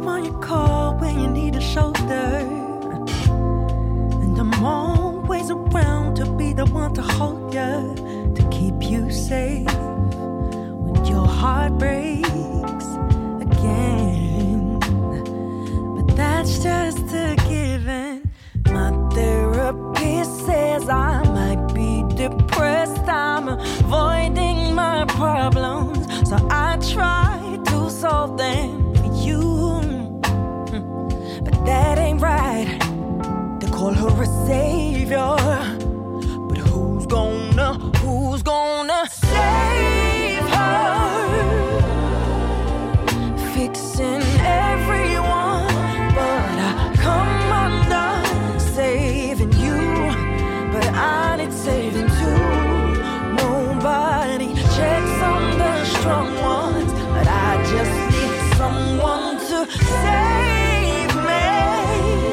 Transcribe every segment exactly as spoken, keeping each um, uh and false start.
on your call when you need a shoulder. And I'm always around to be the one to hold you, to keep you safe when your heart breaks again. But that's just a given. My therapist says I might be depressed. I'm avoiding my problems, so I try to solve them for you. But that ain't right to call her a savior. But who's gonna, who's gonna save her? Fixing everyone, but I come undone saving you. But I need saving too. Nobody checks on the strong ones, but I just need someone to save me.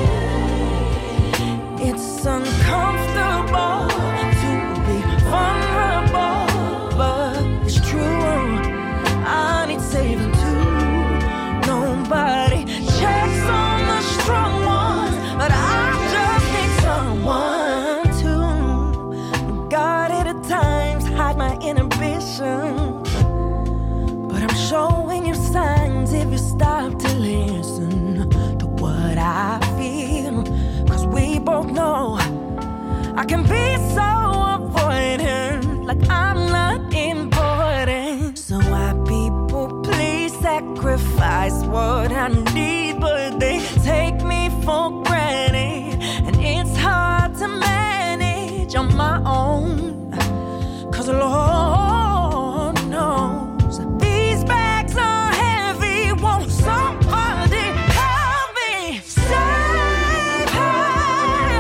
It's uncomfortable to be vulnerable, but it's true. I need saving too. Nobody checks on the strong ones, but I just need someone to guard it at times, hide my inhibition. But I'm showing you signs if you stop to listen to what I feel. Cause we both know I can be so avoidant, like I'm not important. So why people please sacrifice what I need, but they take me for granted, and it's hard to manage on my own. Cause Lord knows these bags are heavy. Won't somebody help me save her?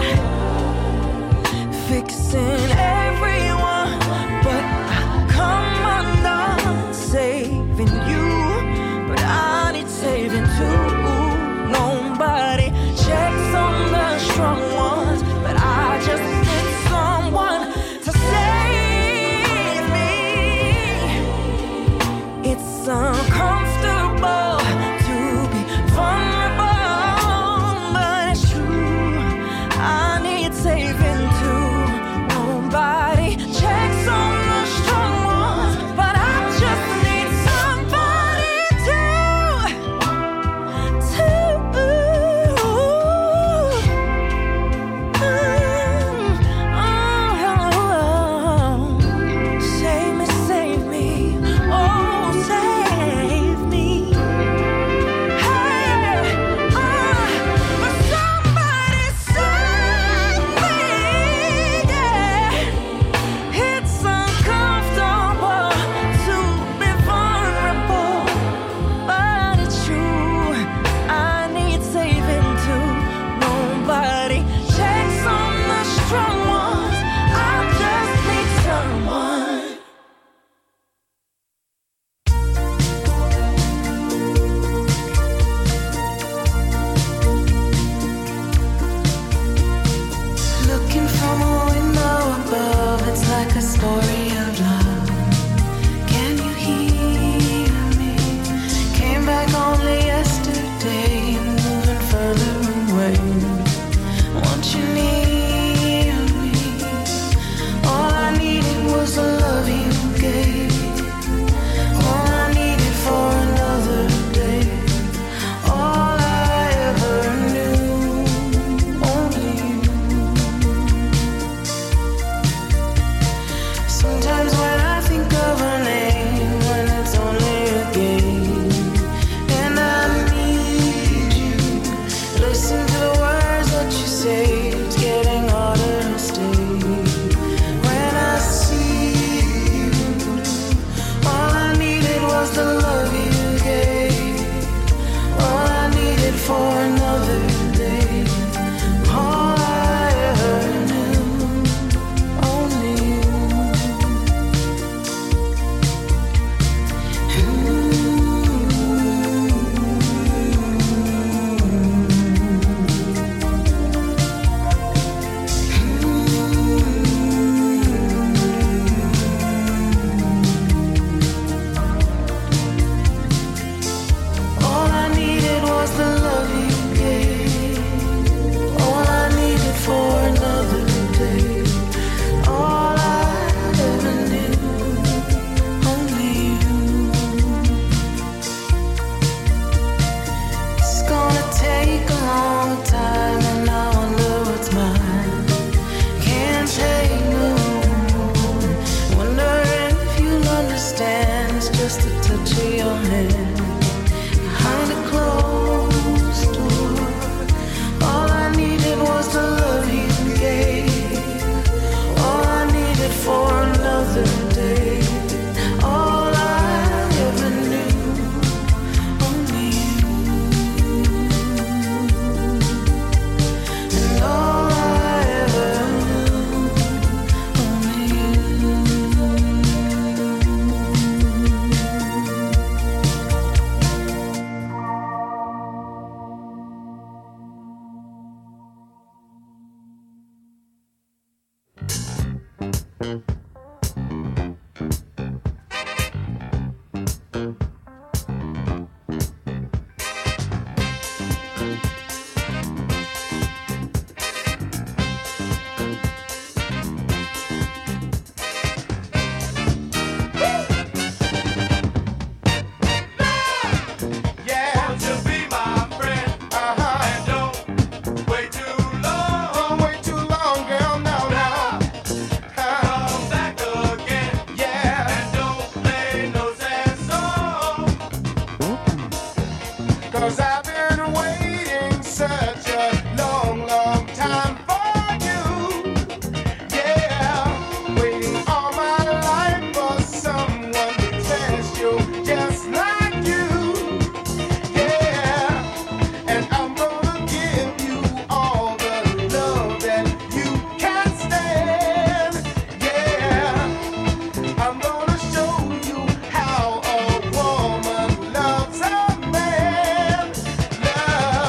Fixing everyone, but I come undone saving you. But I need saving too. Nobody checks on the strong ones, but I just need someone to save me. It's uncomfortable to be vulnerable, but it's true. I need saving too. Nobody checks on the strong ones, but I just need somebody to, to, oh, save me, save me, oh, save me. Hey, oh, but somebody save me, yeah. It's uncomfortable to be vulnerable, but it's true. I need saving too. Nobody checks on the strong ones. I just need someone. Looking from a window above, it's like a story of love. Can you hear me? Came back only yesterday, moving further away. Want you near me? All I needed was the love you gave. All I needed for another day. All I ever knew, only you. Sometimes when I think of a name, when it's only a game, and I need you. Listen to the words that you say, it's getting harder to stay. When I see you, all I needed was the love you gave. All I needed for another day. All I ever knew, only you. All I needed was the How a woman loves a man. Love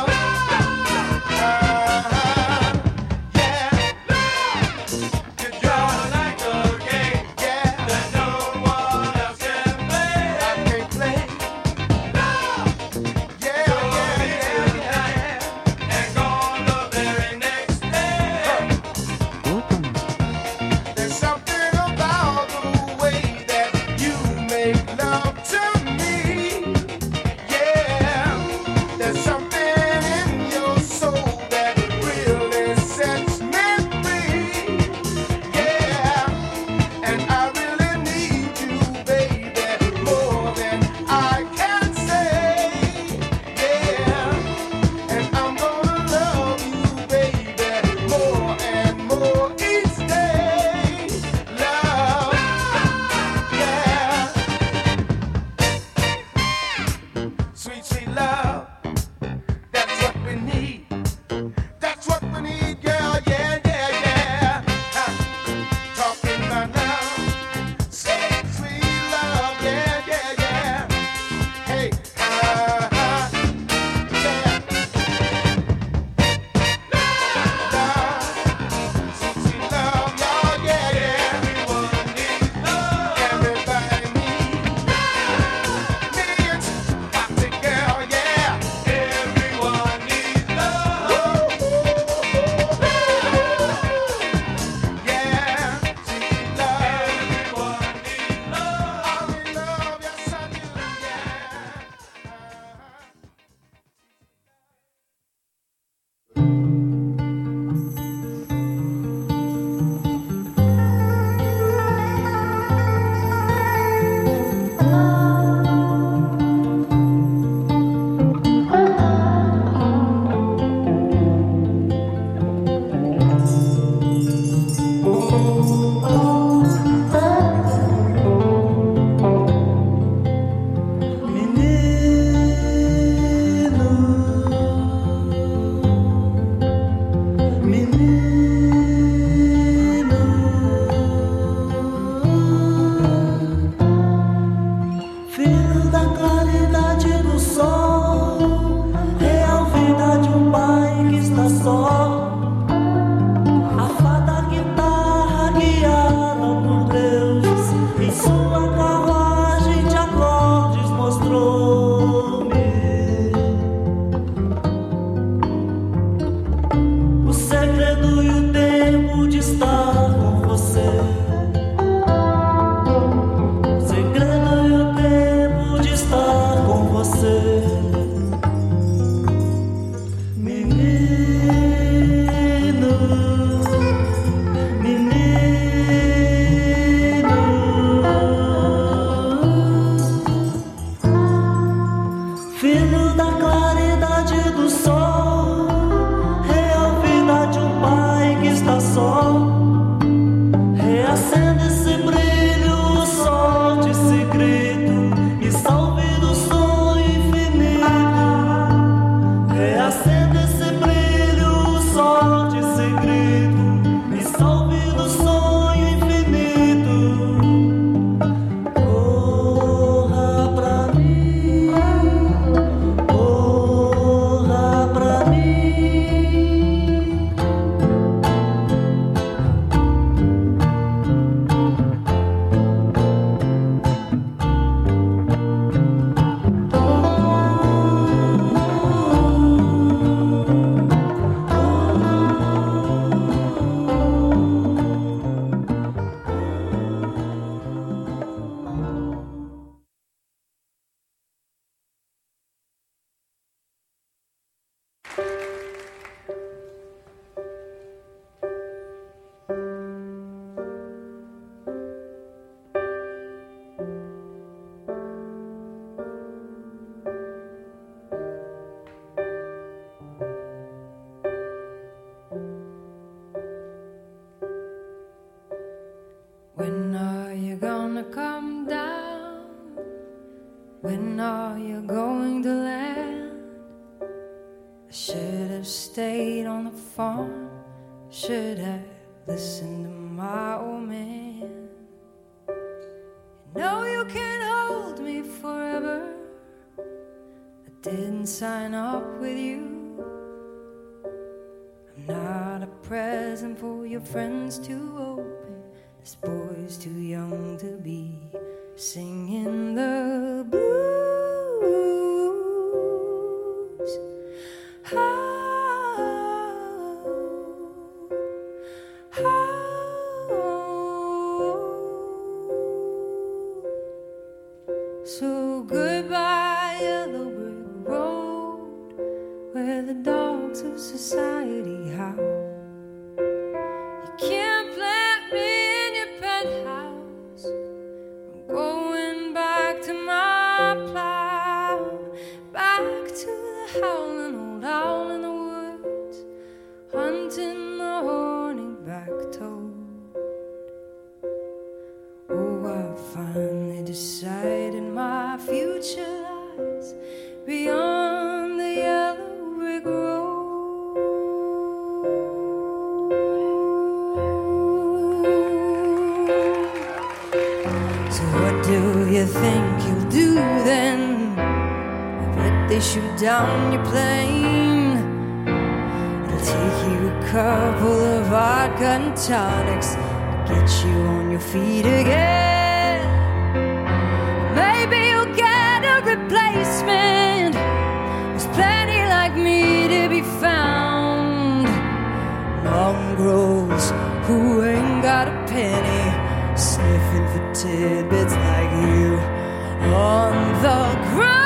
I should have stayed on the farm, should have listened to my old man. You know you can't hold me forever, I didn't sign up with you. I'm not a present for your friends to open. This boy's too young to be singing the blues. Oh, oh. So goodbye, yellow brick road, where the dogs of society howl. You can't plant me in your penthouse, I'm going back to my plow, back to the howling old owl in the woods, hunting the horny-back toad. Oh, I finally decided my future lies beyond the yellow brick road. So what do you think you'll do then? I bet they shoot down your plane. It'll take you a couple of vodka and tonics to get you on your feet again. Maybe you'll get a replacement. There's plenty like me to be found. Mongrels who ain't got a penny, sniffing for tidbits like you on the ground.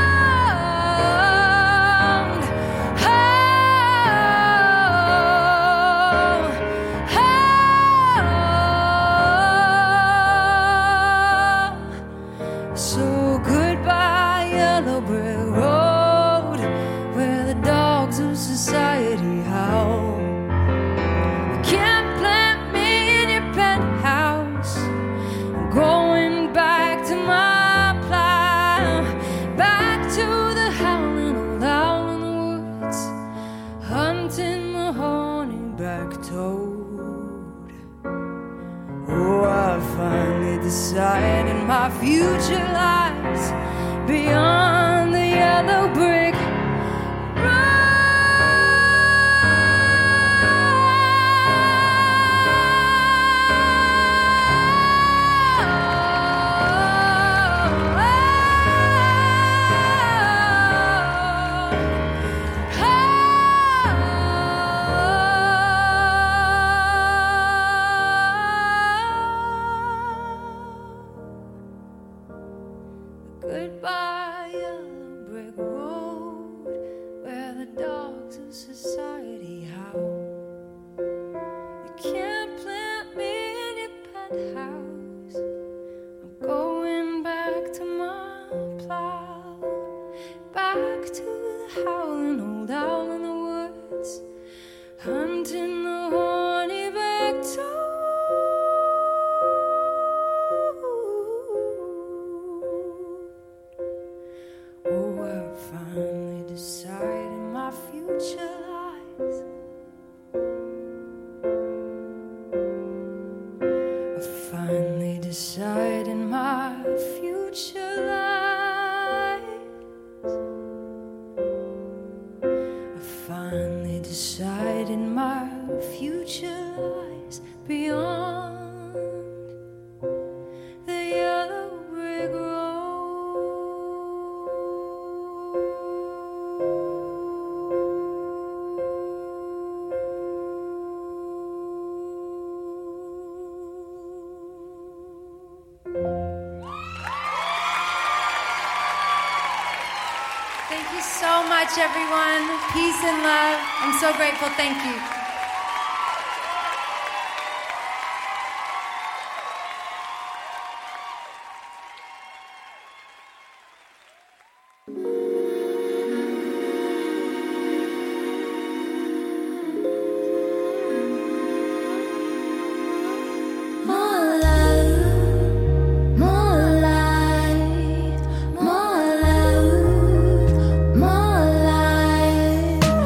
So goodbye, yellow brick road, where the dogs of society howl. You can't plant me in your penthouse, I'm going back to my plow, back to the howling old owl in the woods, hunting the horny-back toad. Oh, I finally decided my future lies beyond the yellow brick Goodbye, yellow brick road, where the dogs of society howl. You can't plant me in your penthouse, I'm going back to my plow, back to the howling old owl in the woods, hunting the horny-back toad. Oh, I finally decided my future lies. I finally decided my future lies. I finally decided my future lies beyond the yellow brick road. Thank you so much, everyone. Peace and love. I'm so grateful. Thank you. More love, more light, more love, more light.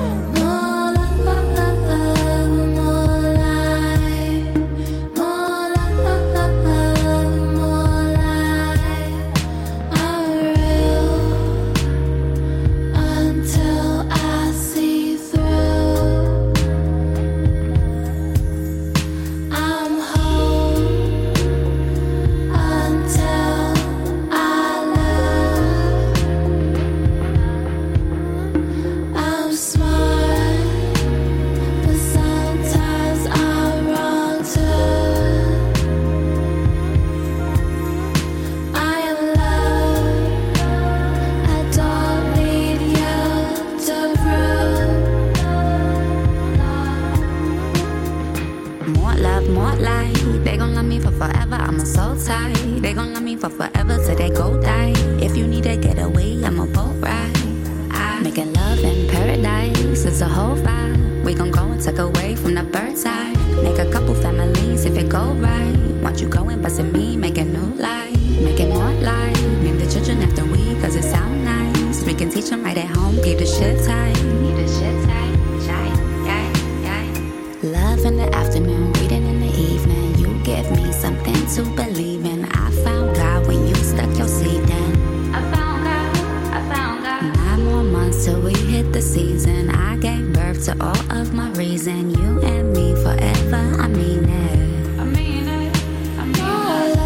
tight. They gon' love me for forever till they go die. If you need to get away, I'm a boat ride. I making love in paradise, it's a whole vibe. We gon' go and tuck away from the bird's eye. Make a couple families if it go right. Want you going bustin' me, make a new life. Make it more life. Name the children after we, cause it sound nice. We can teach them right at home, keep the shit tight. Keep the shit tight, shy, yeah, yeah. Love in the afternoon, reading in the evening. You give me something to believe in. I found God when you stuck your seed in. I found God, I found God. Nine more months till we hit the season. I gave birth to all of my reason. You and me forever, I mean it. I mean it, I mean it.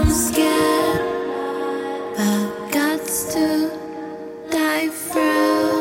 To die through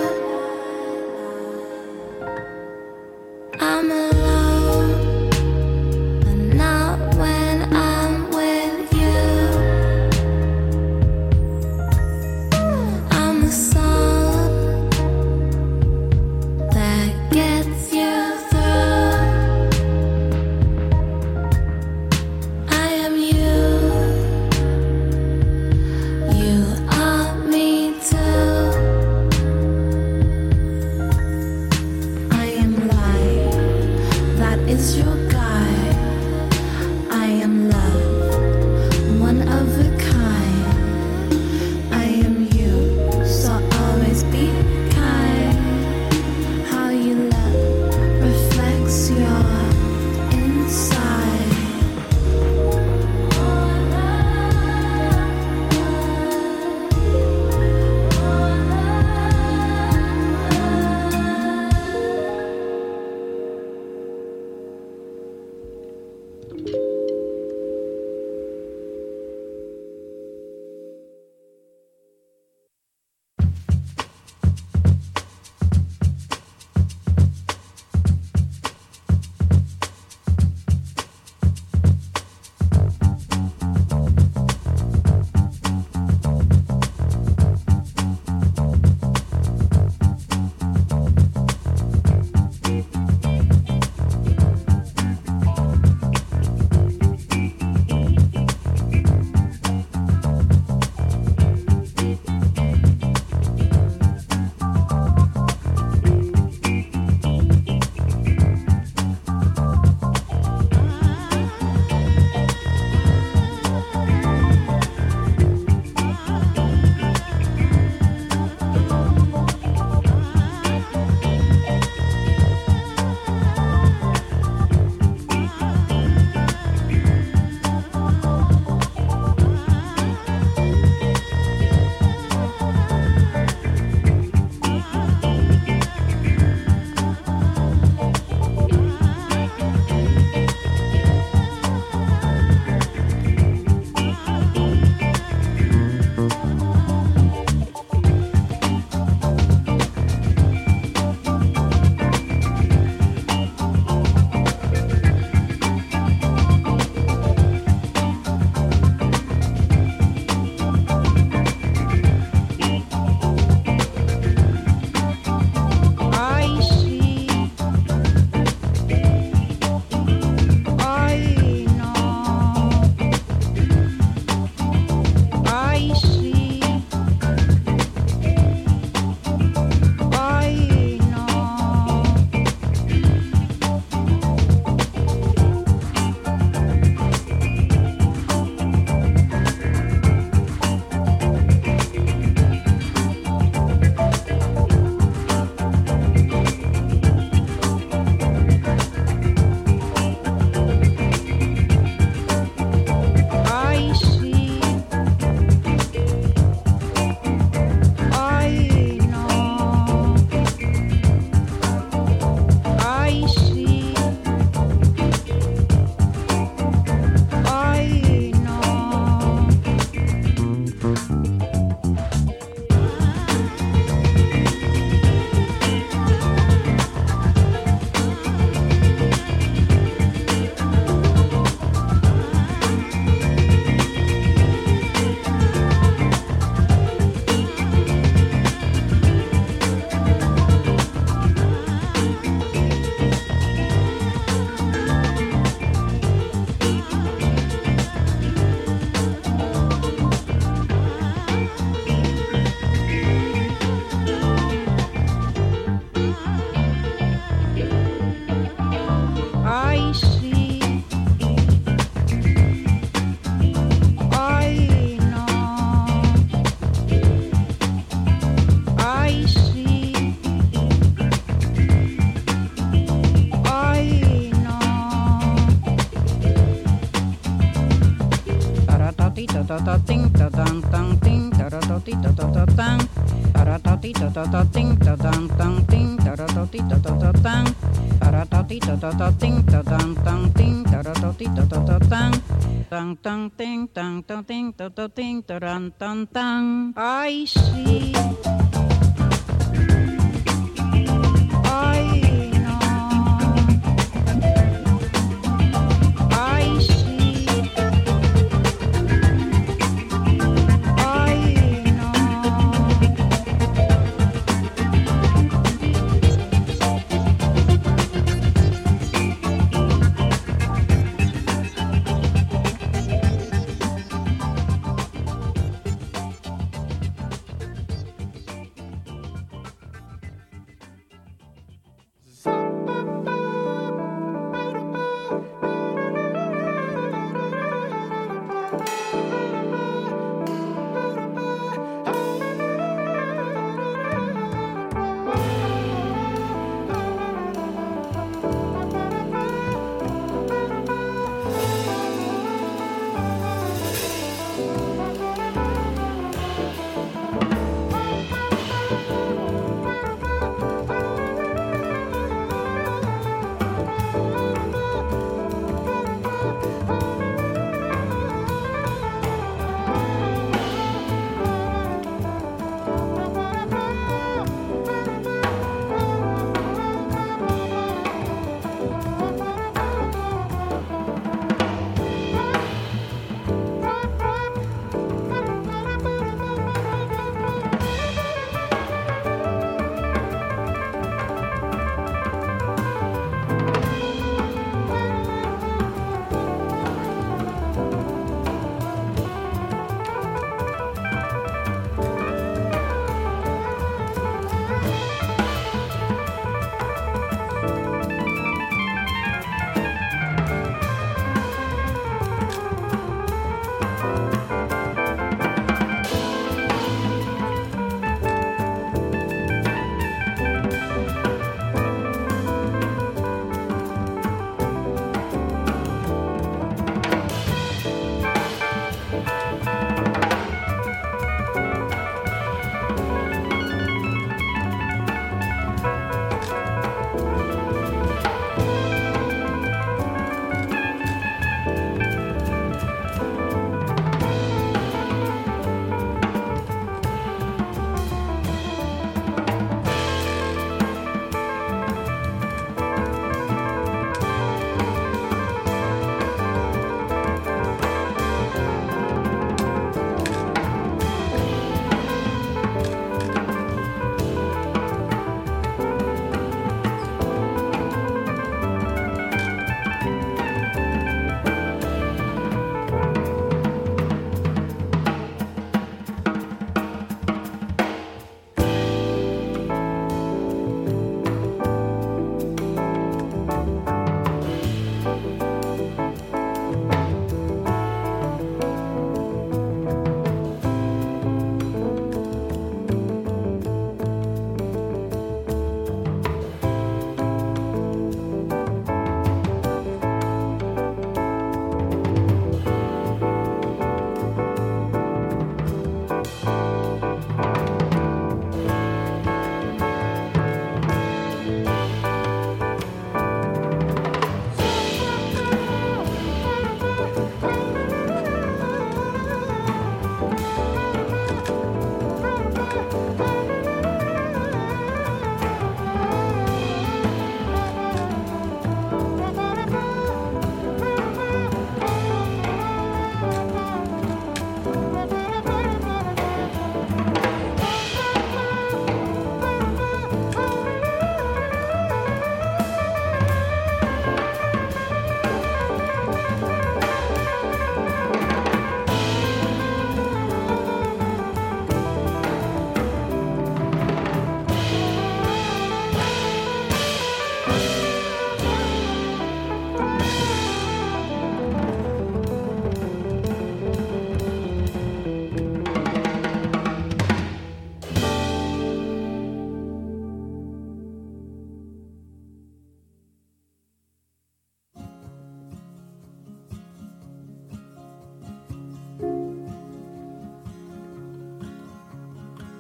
ta ting ta dan tang ting ta ra ta ti ta ta ta tang ta ra ta ti ta ta ta ting ta dan tang ting ta ra ta ti ta ta ta tang ta ra ta ti ta ta ta ting ta dan tang ting ta ra ta ti ta ta ta tang tang tang ting tang tang ting ta ta ting ta ran tan tang. Ay sí.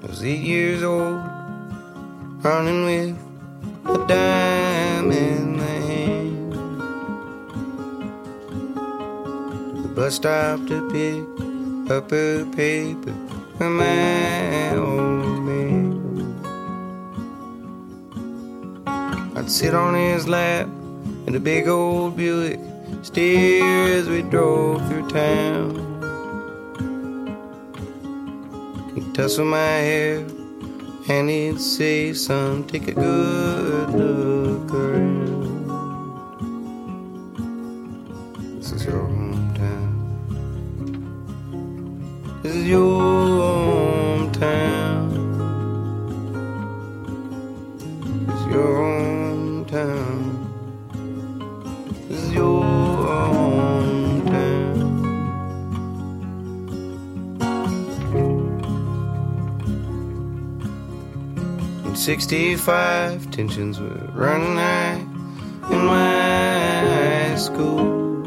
I was eight years old, running with a dime in my hand. The bus stop to pick up a paper for my old man. I'd sit on his lap in a big old Buick, stare as we drove through town. He'd tussle my hair and he'd say, son, take a good look around. This is your hometown. This is your hometown. This is your hometown. This is your hometown. In sixty-five, tensions were running high in my high school.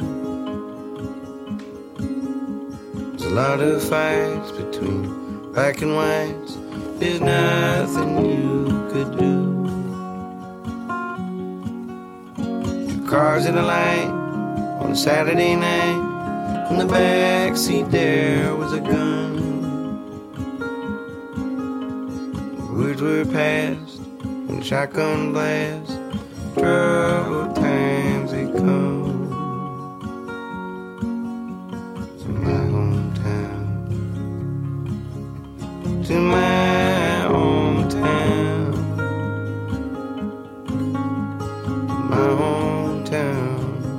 There's a lot of fights between black and whites. There's nothing you could do. Cars in a line on a Saturday night. In the back seat there was a gun. Words were passed in a shotgun blast. Troubled times they come to my hometown. To my hometown. To my hometown.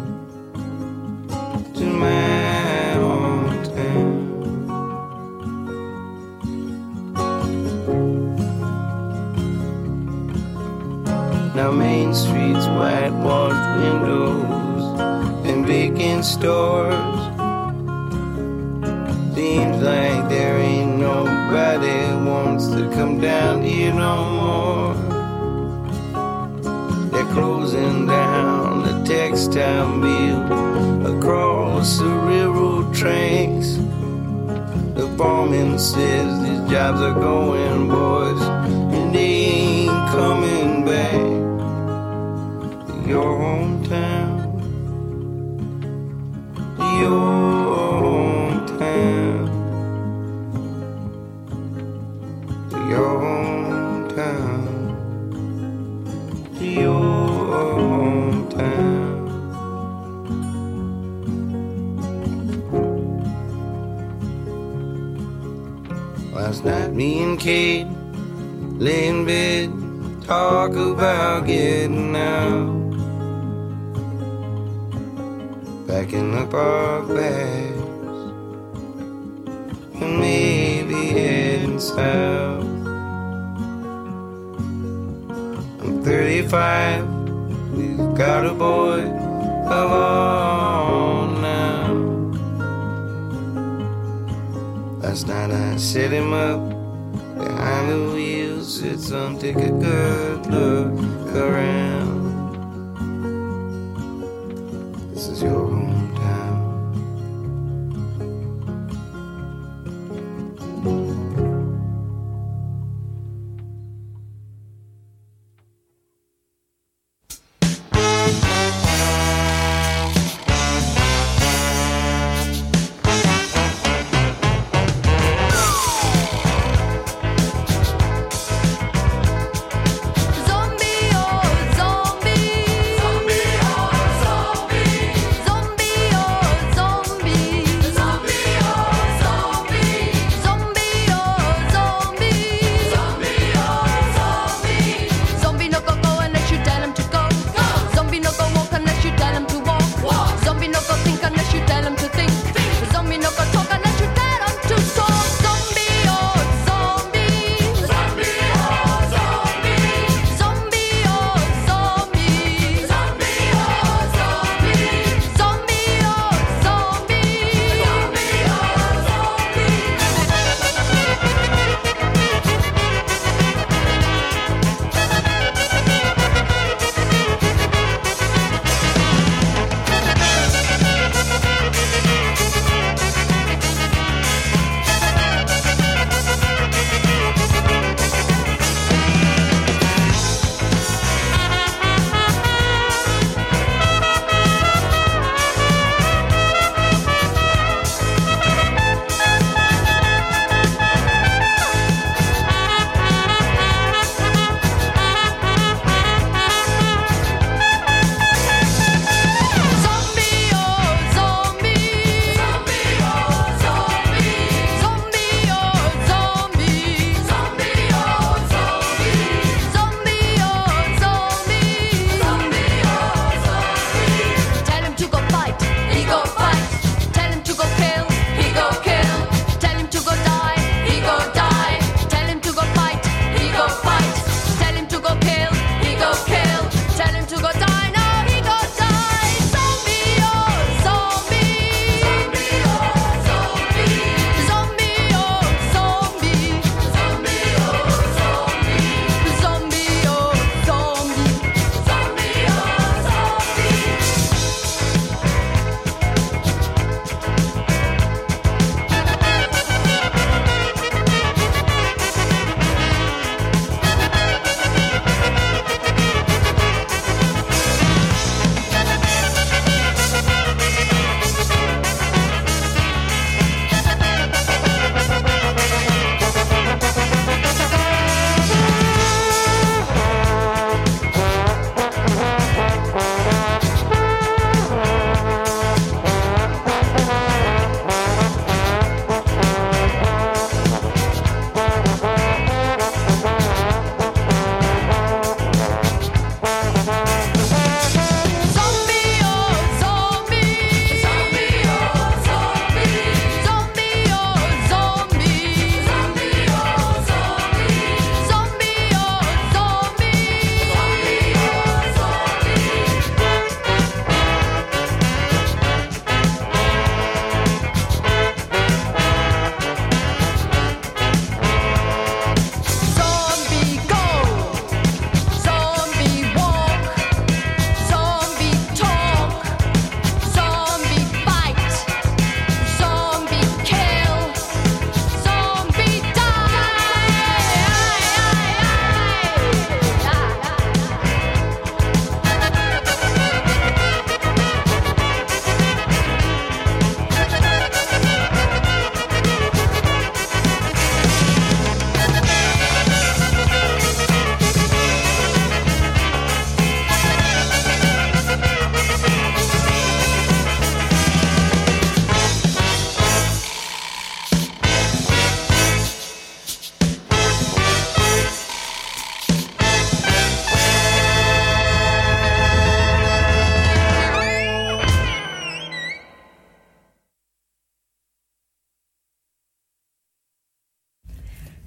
To my hometown. Now Main Street's whitewashed windows and vacant stores. Seems like there ain't nobody wants to come down here no more. They're closing down the textile mill across the railroad tracks. The foreman says these jobs are going, boys, and they ain't coming back. Your hometown, your hometown, your hometown, your hometown. Last night, me and Kate lay in bed, talk about getting out. Packing up our bags and maybe heading south. I'm thirty-five, we've got a boy of our own now. Last night I set him up behind the wheel, said, son, take a good look around. This is your hometown. Zombie, oh, zombie.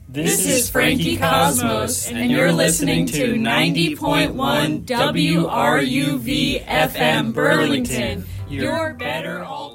This is Frankie Cosmos, and you're listening to ninety point one W R U V F M Burlington. You're better all